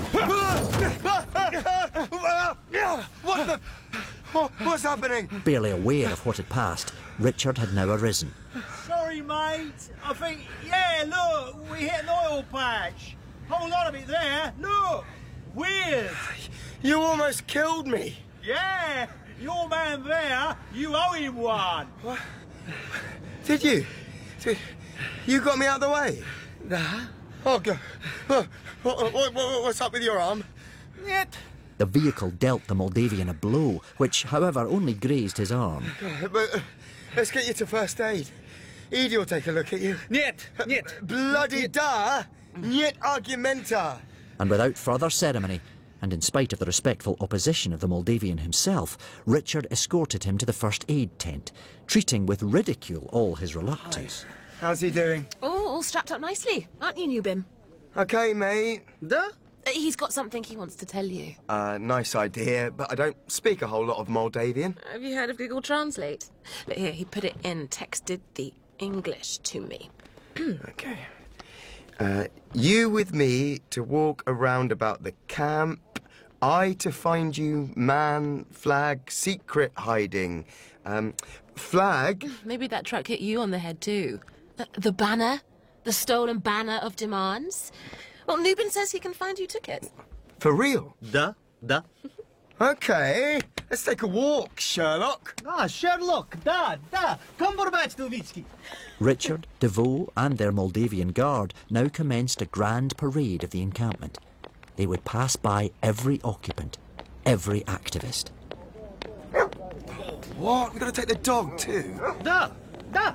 What the... What's happening? Barely aware of what had passed, Richard had now arisen. Sorry, mate. I think... Yeah, look, we hit an oil patch. Whole lot of it there. Look! Weird! You almost killed me. Yeah! Your man there, you owe him one. What? Did you? Did... You got me out of the way? Nah. Oh, God. What, what, what, what's up with your arm? Yet. The vehicle dealt the Moldavian a blow, which, however, only grazed his arm. But, uh, let's get you to first aid. Edie will take a look at you. Niet, niet. Bloody da, niet argumenta. And without further ceremony, and in spite of the respectful opposition of the Moldavian himself, Richard escorted him to the first aid tent, treating with ridicule all his reluctance. How's he doing? Oh, all strapped up nicely, aren't you, Nubim? Okay, mate. Duh? He's got something he wants to tell you. Uh, nice idea, but I don't speak a whole lot of Moldavian. Have you heard of Google Translate? Look here, he put it in, texted the English to me. Okay. Uh, you with me to walk around about the camp. I to find you man, flag, secret hiding. Um, flag? Maybe that truck hit you on the head too. The, the banner? The stolen banner of demands? Well, Nubin says he can find you tickets. For real? Da, da. Okay, let's take a walk, Sherlock. Ah, Sherlock, da, da. Cumberbatch, Novitsky. Richard, Devoe and their Moldavian guard now commenced a grand parade of the encampment. They would pass by every occupant, every activist. What? We've got to take the dog too? Da, da.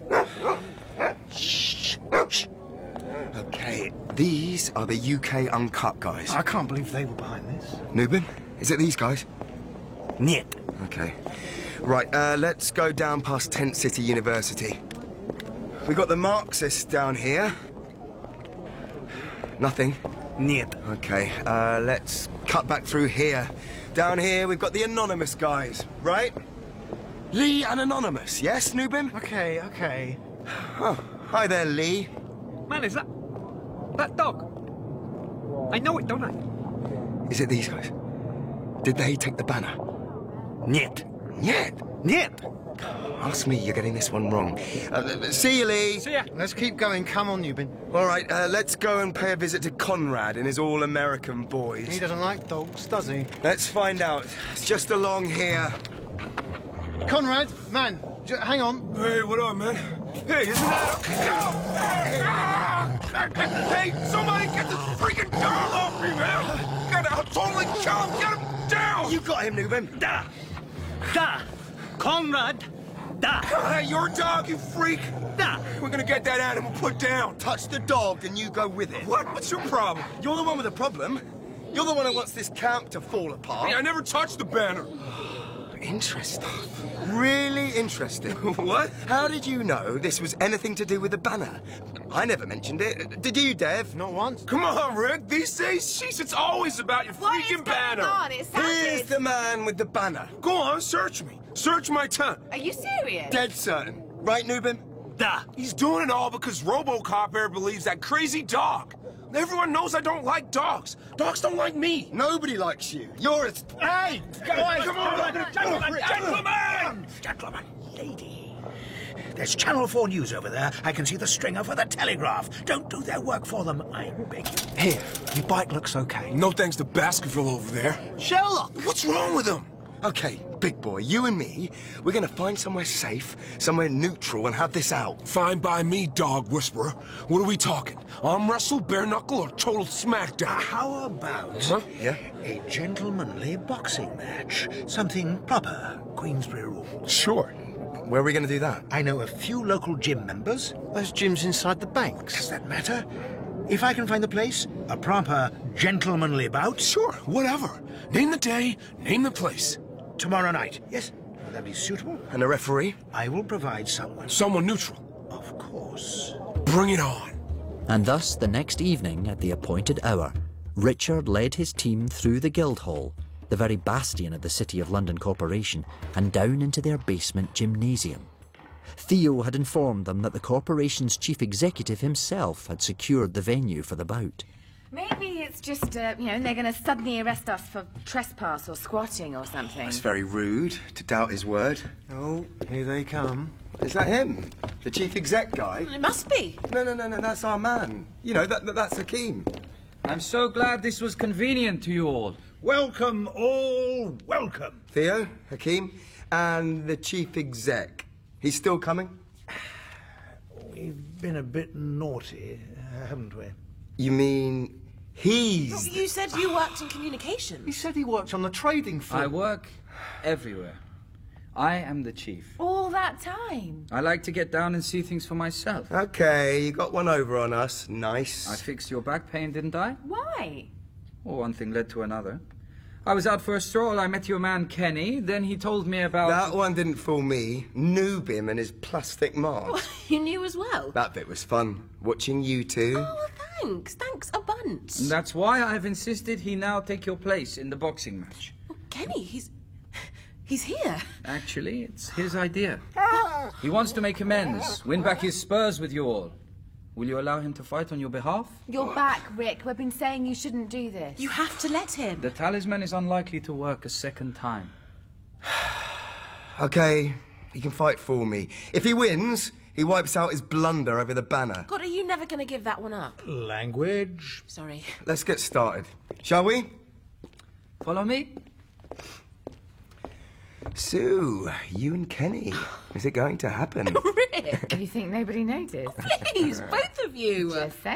Shh, shh. Okay, these are the U K Uncut guys. I can't believe they were behind this. Nubin, is it these guys? Niet. Okay. Right, uh, let's go down past Tent City University. We got the Marxists down here. Nothing. Niet. Okay, uh, let's cut back through here. Down here, we've got the Anonymous guys, right? Lee and Anonymous, yes, Nubin? Okay, okay. Oh, hi there, Lee. Man, is that... that dog? I know it, don't I? Is it these guys? Did they take the banner? Niet. Niet? Niet. Ask me, you're getting this one wrong. Uh, see you, Lee. See ya. Let's keep going. Come on, Nubin. All right, uh, let's go and pay a visit to Conrad and his all-American boys. He doesn't like dogs, does he? Let's find out. It's just along here. Conrad, man, j hang on. Hey, what up, man? Hey, isn't that a... Hey, somebody get this freaking dog off me, man! Get out, totally kill him! Get him down! You got him, Nubin. Da. Da. Conrad. Da. Hey, your dog, you freak! Da. We're gonna get that animal put down. Touch the dog and you go with it. What? What's your problem? You're the one with the problem. You're the one who wants this camp to fall apart. Hey, I never touched the banner. Interesting. Really interesting. What? How did you know this was anything to do with the banner? I never mentioned it. Did you, Dev? Not once. Come on, Rick. These days, sheesh, it's always about your What freaking is banner. going on? It Here's sounded... the man with the banner. Go on, search me. Search my tongue. Are you serious? Dead certain. Right, Nubin? Da. He's doing it all because RoboCop Air believes that crazy dog. Everyone knows I don't like dogs. Dogs don't like me. Nobody likes you. You're a... Hey! Come on, come on! Gentlemen! Gentlemen! Gentlemen, lady. There's Channel four News over there. I can see the stringer for the Telegraph. Don't do their work for them, I beg you. Here, your bike looks okay. No thanks to Baskerville over there. Sherlock. What's wrong with him? Okay, big boy, you and me, we're gonna find somewhere safe, somewhere neutral, and have this out. Fine by me, dog whisperer. What are we talking? Arm wrestle, bare knuckle, or total smackdown? How about Huh? Yeah? a gentlemanly boxing match? Something proper, Queensbury rules. Sure. Where are we gonna do that? I know a few local gym members. Those gyms inside the banks. Does that matter? If I can find the place, a proper gentlemanly bout. Sure, whatever. Name the day, name the place. Tomorrow night. Yes? Will that be suitable? And a referee? I will provide someone. Someone neutral. Of course. Bring it on. And thus, the next evening, at the appointed hour, Richard led his team through the Guildhall, the very bastion of the City of London Corporation, and down into their basement gymnasium. Theo had informed them that the corporation's chief executive himself had secured the venue for the bout. Maybe it's just, uh, you know, they're going to suddenly arrest us for trespass or squatting or something. It's very rude to doubt his word. Oh, here they come. Is that him? The chief exec guy? It must be. No, no, no, no, that's our man. You know, that, that that's Hakeem. I'm so glad this was convenient to you all. Welcome, all welcome. Theo, Hakeem, and the chief exec. He's still coming? We've been a bit naughty, haven't we? You mean he's... You said you worked in communication. He said he worked on the trading floor. I work everywhere. I am the chief. All that time? I like to get down and see things for myself. Okay, you got one over on us. Nice. I fixed your back pain, didn't I? Why? Well, one thing led to another. I was out for a stroll, I met your man Kenny, then he told me about... That one didn't fool me. Noobim and his plastic mask. You knew as well. That bit was fun. Watching you two. Oh, well, thanks. Thanks a bunch. And that's why I've insisted he now take your place in the boxing match. Well, Kenny, he's... he's here. Actually, it's his idea. He wants to make amends, win back his spurs with you all. Will you allow him to fight on your behalf? You're back, Rick. We've been saying you shouldn't do this. You have to let him. The talisman is unlikely to work a second time. Okay, he can fight for me. If he wins, He wipes out his blunder over the banner. God, are you never going to give that one up? Language. Sorry. Let's get started, shall we? Follow me. Sue, you and Kenny, is it going to happen? Rick! You think nobody noticed? Please, both of you. Just saying.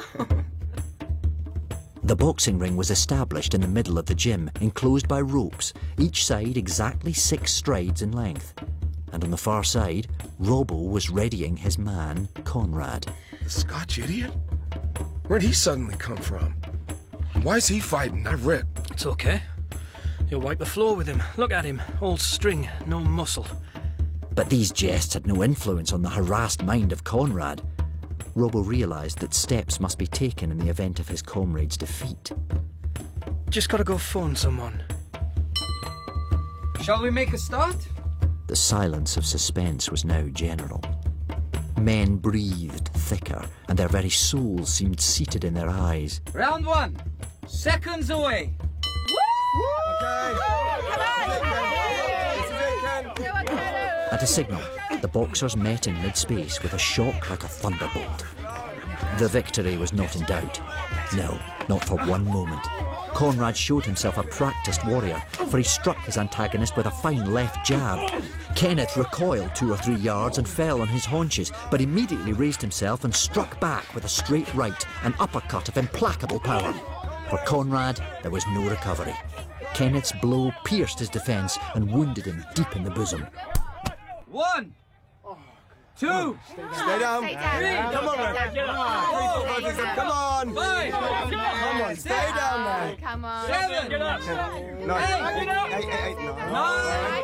The boxing ring was established in the middle of the gym, enclosed by ropes, each side exactly six strides in length. And on the far side, Robbo was readying his man, Conrad. The Scotch idiot? Where'd he suddenly come from? Why's he fighting, not Rick? It's okay. You'll wipe the floor with him. Look at him. All string, no muscle. But these jests had no influence on the harassed mind of Conrad. Robbo realised that steps must be taken in the event of his comrade's defeat. Just gotta go phone someone. Shall we make a start? The silence of suspense was now general. Men breathed thicker, and their very souls seemed seated in their eyes. Round one. Seconds away. At a signal, the boxers met in mid-space with a shock like a thunderbolt. The victory was not in doubt. No, not for one moment. Conrad showed himself a practiced warrior, for he struck his antagonist with a fine left jab. Kenneth recoiled two or three yards and fell on his haunches, but immediately raised himself and struck back with a straight right, an uppercut of implacable power. For Conrad, there was no recovery. Kenneth's blow pierced his defence and wounded him deep in the bosom. One. Two. Stay down. Stay down. Three. Come on, Rick. Stay down. Three, four, five, six, seven. Come on. Five. Come on, stay down, man. Come on. Seven. Nine. Eight, eight, eight, nine.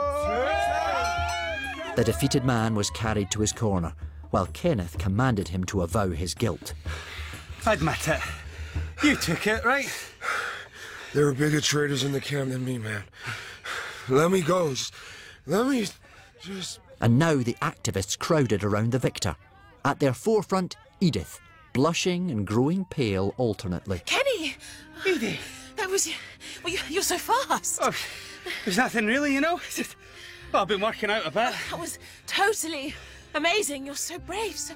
The defeated man was carried to his corner, while Kenneth commanded him to avow his guilt. Admit it. You took it, right? There were bigger traitors in the camp than me, man. Let me go. Just, let me just... And now the activists crowded around the victor. At their forefront, Edith, blushing and growing pale alternately. Kenny! Edie. That was... Well, you- you're so fast. Oh, there's nothing really, you know. It's just, well, I've been working out a bit. That was totally amazing. You're so brave. So...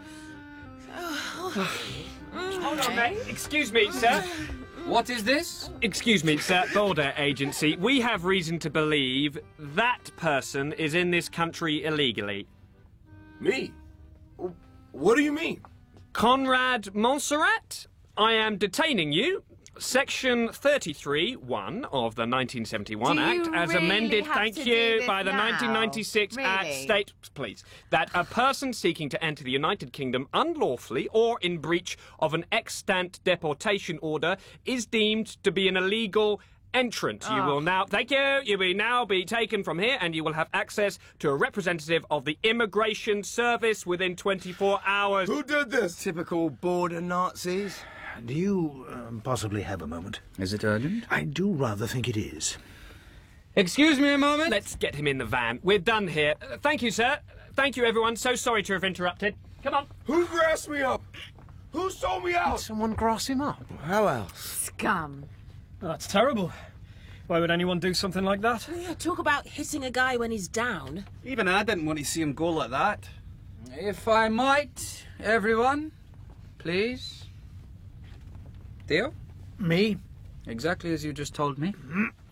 Oh. Hold on, mate. Excuse me, sir. What is this? Excuse me, sir. Border agency. We have reason to believe that person is in this country illegally. Me? What do you mean? Conrad Montserrat, I am detaining you. Section thirty-three one of the nineteen seventy-one Do Act, you as really amended, have thank to do you, this by the now? nineteen ninety-six Act Really? state, please, that a person seeking to enter the United Kingdom unlawfully or in breach of an extant deportation order is deemed to be an illegal entrant. You Oh. will now, thank you, you will now be taken from here and you will have access to a representative of the Immigration Service within twenty-four hours. Who did this? Typical border Nazis. Do you um, possibly have a moment? Is it urgent? I do rather think it is. Excuse me a moment. Let's get him in the van. We're done here. Uh, thank you, sir. Thank you, everyone. So sorry to have interrupted. Come on. Who grassed me up? Who sold me out? Did someone grass him up? How else? Scum. Oh, that's terrible. Why would anyone do something like that? Yeah, talk about hitting a guy when he's down. Even I didn't want to see him go like that. If I might, everyone, please. Theo? Me? Exactly as you just told me.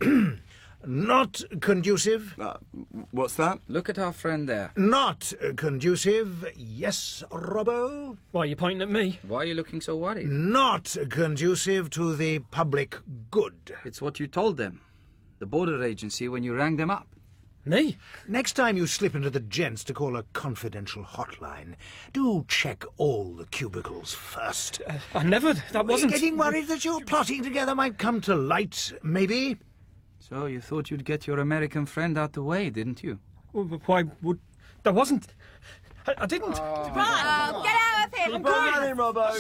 Not conducive. Uh, what's that? Look at our friend there. Not conducive. Yes, Robbo? Why are you pointing at me? Why are you looking so worried? Not conducive to the public good. It's what you told them. The border agency when you rang them up. Me? Next time you slip into the gents to call a confidential hotline, do check all the cubicles first. Uh, I never... That We're wasn't... getting worried that your plotting together might come to light, maybe? So you thought you'd get your American friend out the way, didn't you? Well, why would... That wasn't... I, I didn't... Right, um, get out of here. Keep on running, Robbo.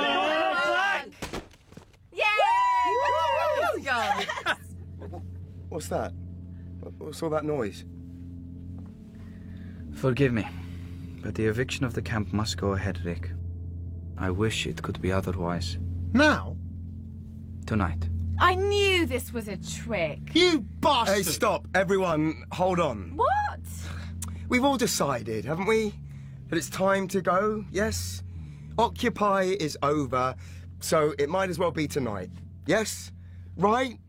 Yay! Let's go. What's that? What's all that noise? Forgive me, but the eviction of the camp must go ahead, Rick. I wish it could be otherwise. Now? Tonight. I knew this was a trick. You bastard! Hey, stop. Everyone, hold on. What? We've all decided, haven't we? That it's time to go, yes? Occupy is over, so it might as well be tonight. Yes? Right?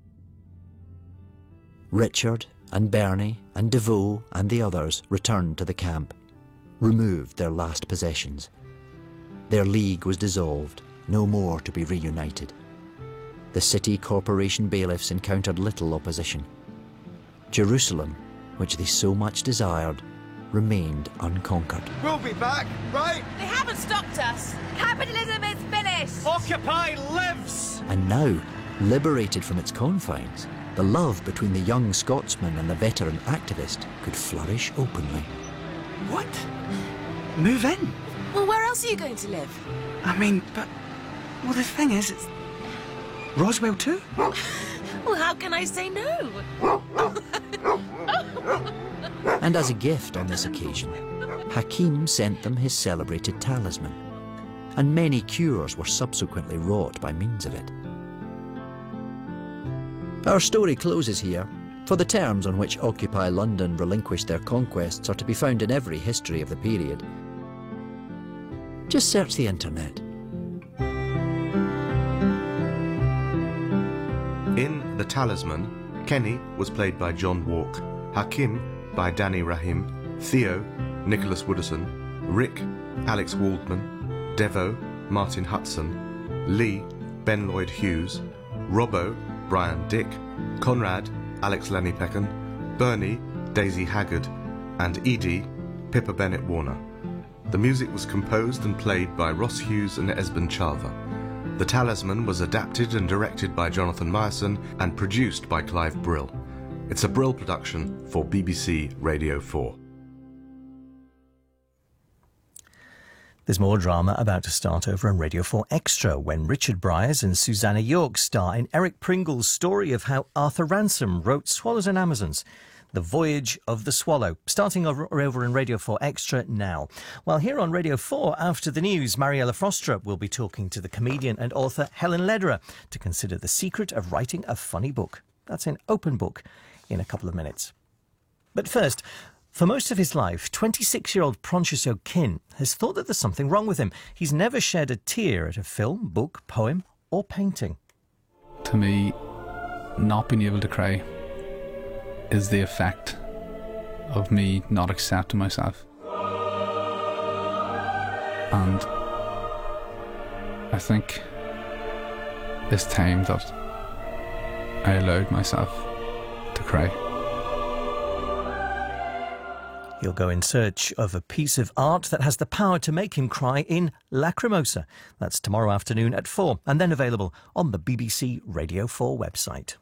Richard and Bernie and DeVoe and the others returned to the camp, removed their last possessions. Their league was dissolved, no more to be reunited. The city corporation bailiffs encountered little opposition. Jerusalem, which they so much desired, remained unconquered. We'll be back, right? They haven't stopped us. Capitalism is finished. Occupy lives! And now, liberated from its confines, the love between the young Scotsman and the veteran activist could flourish openly. What? Move in? Well, where else are you going to live? I mean, but... Well, the thing is, it's... Roswell too? Well, how can I say no? And as a gift on this occasion, Hakim sent them his celebrated talisman, and many cures were subsequently wrought by means of it. Our story closes here, for the terms on which Occupy London relinquished their conquests are to be found in every history of the period. Just search the internet. In The Talisman, Kenny was played by John Walk, Hakim by Danny Rahim, Theo, Nicholas Wooderson, Rick, Alex Waldman, Devo, Martin Hudson, Lee, Ben Lloyd Hughes, Robbo, Brian Dick, Conrad, Alex Lanny-Peckin, Bernie, Daisy Haggard, and Edie, Pippa Bennett Warner. The music was composed and played by Ross Hughes and Esben Chava. The Talisman was adapted and directed by Jonathan Meyerson and produced by Clive Brill. It's a Brill production for B B C Radio four. There's more drama about to start over on Radio four Extra when Richard Briers and Susanna York star in Eric Pringle's story of how Arthur Ransom wrote Swallows and Amazons, The Voyage of the Swallow, starting over, over in Radio four Extra now. While here on Radio four, after the news, Mariella Frostra will be talking to the comedian and author Helen Lederer to consider the secret of writing a funny book. That's in Open Book in a couple of minutes. But first, for most of his life, twenty-six-year-old Proncius O'Kinn has thought that there's something wrong with him. He's never shed a tear at a film, book, poem or painting. To me, not being able to cry is the effect of me not accepting myself. And I think it's time that I allowed myself to cry. He'll go in search of a piece of art that has the power to make him cry in Lacrimosa. That's tomorrow afternoon at four, and then available on the B B C Radio four website.